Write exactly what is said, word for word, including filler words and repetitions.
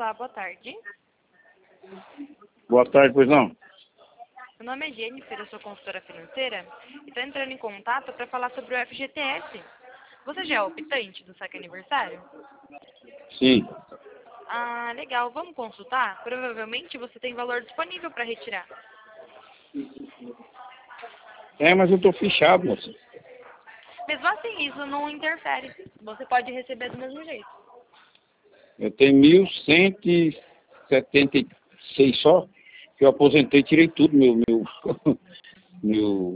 Olá, boa tarde. Boa tarde, pois não? Meu nome é Jennifer, eu sou consultora financeira e estou entrando em contato para falar sobre o F G T S. Você já é optante do saque aniversário? Sim. Ah, legal. Vamos consultar? Provavelmente você tem valor disponível para retirar. É, mas eu tô fichado, moça. Mesmo assim, isso não interfere. Você pode receber do mesmo jeito. Eu tenho mil cento e setenta e seis só, que eu aposentei, tirei tudo, meu, meu, meu